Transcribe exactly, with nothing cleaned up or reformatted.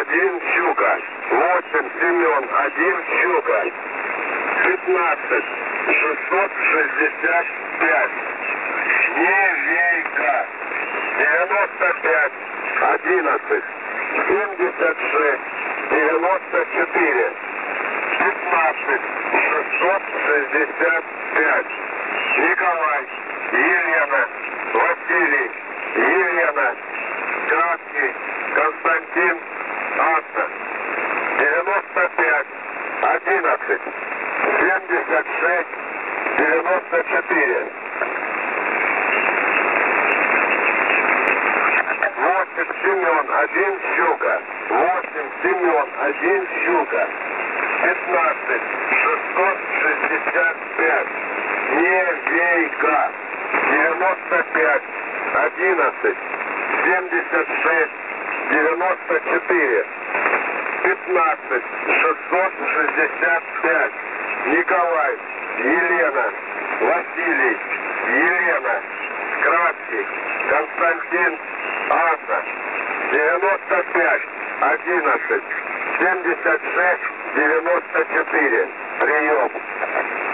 один, Щука. восемь, Семен, один, Щука. пятнадцать, шестьсот шестьдесят пять. Невейка. девяносто пять, одиннадцать. семьдесят шесть, девяносто четыре. пятнадцать, шестьсот шестьдесят пять. Николай, Елена, Василий, Елена, Краткий, Константин, Анна. девяносто пять, одиннадцать. семьдесят шесть, девяносто четыре. восемь, Семен, один, Щука. восемь, Семен, один, Щука. пятнадцать, шестьсот шестьдесят пять. Невейка. девяносто пять, одиннадцать. семьдесят шесть, девяносто четыре. пятнадцать, шестьсот шестьдесят пять. Николай, Елена, Василий, Елена, Краткий, Константин, Анна. девяносто пять, одиннадцать. семьдесят шесть, девяносто четыре. Прием.